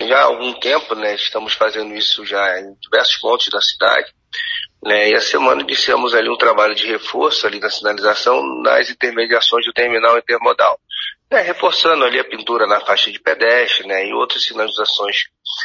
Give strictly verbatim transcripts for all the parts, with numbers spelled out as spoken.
já há algum tempo, né, estamos fazendo isso já em diversos pontos da cidade, né, e a semana iniciamos ali um trabalho de reforço ali na sinalização nas intermediações do terminal intermodal, né, reforçando ali a pintura na faixa de pedestre, né, e outras sinalizações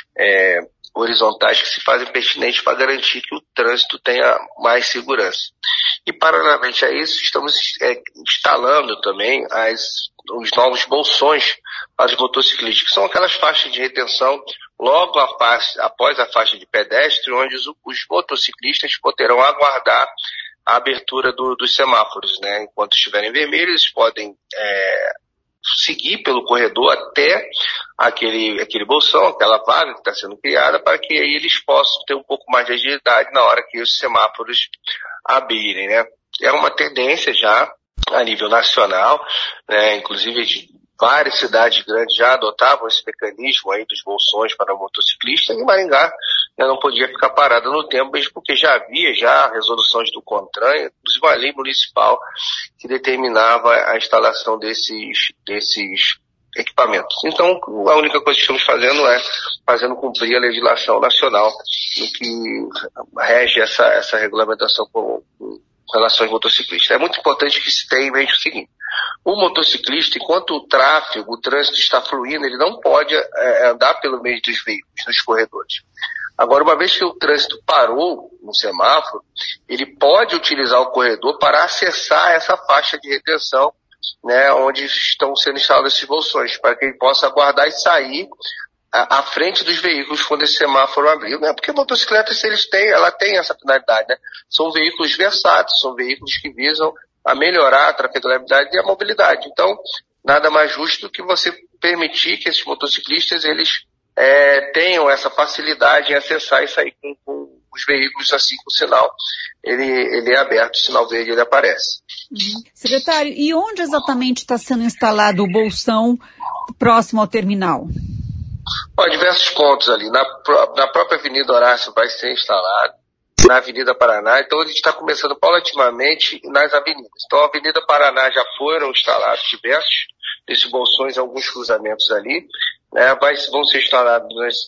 é, horizontais que se fazem pertinentes para garantir que o trânsito tenha mais segurança. E paralelamente a isso, estamos é, instalando também as, os novos bolsões para os motociclistas, que são aquelas faixas de retenção logo a faixa, após a faixa de pedestre, onde os, os motociclistas poderão aguardar a abertura do, dos semáforos, né? Enquanto estiverem vermelhos, eles podem é, seguir pelo corredor até aquele, aquele bolsão, aquela vaga que está sendo criada, para que aí eles possam ter um pouco mais de agilidade na hora que os semáforos abrirem, né? É uma tendência já a nível nacional, né? Inclusive de várias cidades grandes já adotavam esse mecanismo aí dos bolsões para motociclistas, e Maringá, né, não podia ficar parada no tempo, mesmo porque já havia já resoluções do CONTRAN, inclusive uma lei municipal que determinava a instalação desses, desses equipamentos. Então, a única coisa que estamos fazendo é fazendo cumprir a legislação nacional no que rege essa, essa regulamentação com, com relação aos motociclistas. É muito importante que se tenha em mente o seguinte: o motociclista, enquanto o tráfego, o trânsito está fluindo, ele não pode é, andar pelo meio dos veículos, nos corredores. Agora, uma vez que o trânsito parou no semáforo, ele pode utilizar o corredor para acessar essa faixa de retenção, né, onde estão sendo instalados esses bolsões, para que ele possa aguardar e sair à, à frente dos veículos quando esse semáforo abrir. Né? Porque motocicletas, eles têm, ela tem essa finalidade, né? São veículos versáteis, são veículos que visam a melhorar a trafegabilidade e a mobilidade. Então, nada mais justo do que você permitir que esses motociclistas, eles é, tenham essa facilidade em acessar e sair com, com os veículos assim que o sinal ele, ele é aberto, o sinal verde ele aparece. Uhum. Secretário, e onde exatamente está sendo instalado o bolsão próximo ao terminal? Ó, diversos pontos ali. Na, na própria Avenida Horácio vai ser instalado, na Avenida Paraná, então a gente está começando paulatinamente nas avenidas. Então a Avenida Paraná já foram instalados diversos desses bolsões, alguns cruzamentos ali, né? Vai, vão ser instalados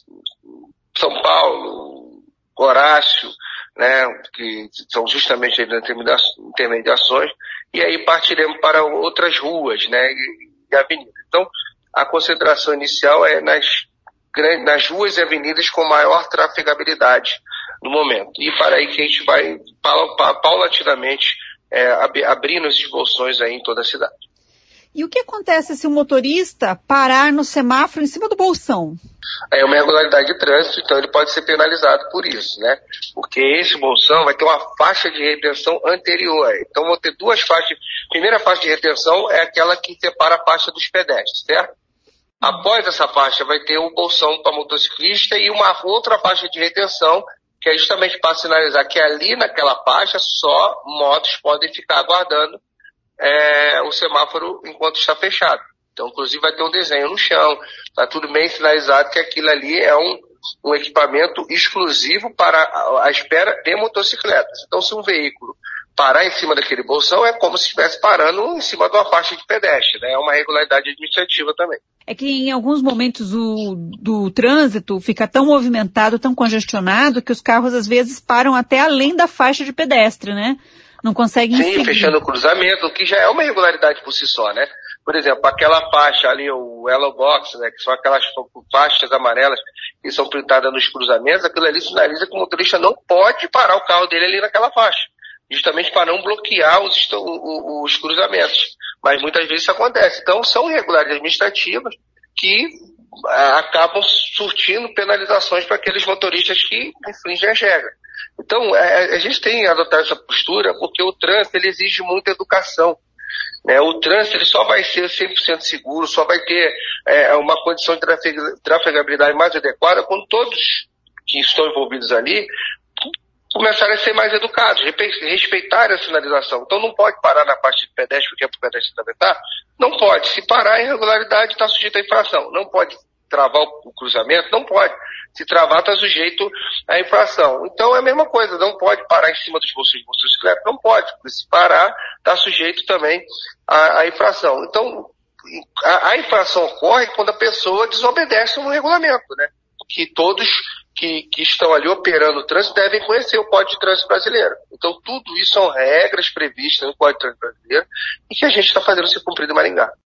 em São Paulo, Horácio, né? Que são justamente as intermediações, e aí partiremos para outras ruas, né? E, e avenidas. Então a concentração inicial é nas, nas ruas e avenidas com maior trafegabilidade no momento. E para aí que a gente vai paulatinamente é, abrindo esses bolsões aí em toda a cidade. E o que acontece se o motorista parar no semáforo em cima do bolsão? É uma irregularidade de trânsito, então ele pode ser penalizado por isso, né? Porque esse bolsão vai ter uma faixa de retenção anterior. Então vão ter duas faixas. A primeira faixa de retenção é aquela que separa a faixa dos pedestres, certo? Após essa faixa vai ter o bolsão para motociclista e uma outra faixa de retenção, que é justamente para sinalizar que ali naquela faixa só motos podem ficar aguardando é, o semáforo enquanto está fechado. Então, inclusive, vai ter um desenho no chão, está tudo bem sinalizado que aquilo ali é um, um equipamento exclusivo para a, a espera de motocicletas. Então, se um veículo parar em cima daquele bolsão, é como se estivesse parando em cima de uma faixa de pedestre, né? É uma irregularidade administrativa também. É que em alguns momentos o do trânsito fica tão movimentado, tão congestionado, que os carros às vezes param até além da faixa de pedestre, né? Não conseguem Sim, seguir. Fechando o cruzamento, o que já é uma irregularidade por si só, né? Por exemplo, aquela faixa ali, o Yellow Box, né? Que são aquelas faixas amarelas que são pintadas nos cruzamentos, aquilo ali sinaliza que o motorista não pode parar o carro dele ali naquela faixa. Justamente para não bloquear os, os, os cruzamentos. Mas muitas vezes isso acontece. Então, são irregularidades administrativas que ah, acabam surtindo penalizações para aqueles motoristas que infringem as regras. Então, a, a gente tem adotado essa postura porque o trânsito ele exige muita educação. Né? O trânsito ele só vai ser cem por cento seguro, só vai ter é, uma condição de trafegabilidade mais adequada quando todos que estão envolvidos ali começarem a ser mais educados, respeitar a sinalização. Então não pode parar na faixa de pedestre porque é para o pedestre atravessar? Não pode. Se parar, a irregularidade está sujeita à infração. Não pode travar o cruzamento? Não pode. Se travar, está sujeito à infração. Então é a mesma coisa, não pode parar em cima dos bolsos de motocicleta? Não pode. Se parar, está sujeito também à, à infração. Então a, a infração ocorre quando a pessoa desobedece um regulamento, né? que todos que, que estão ali operando o trânsito devem conhecer o Código de Trânsito Brasileiro. Então tudo isso são regras previstas no Código de Trânsito Brasileiro e que a gente está fazendo ser cumprido em Maringá.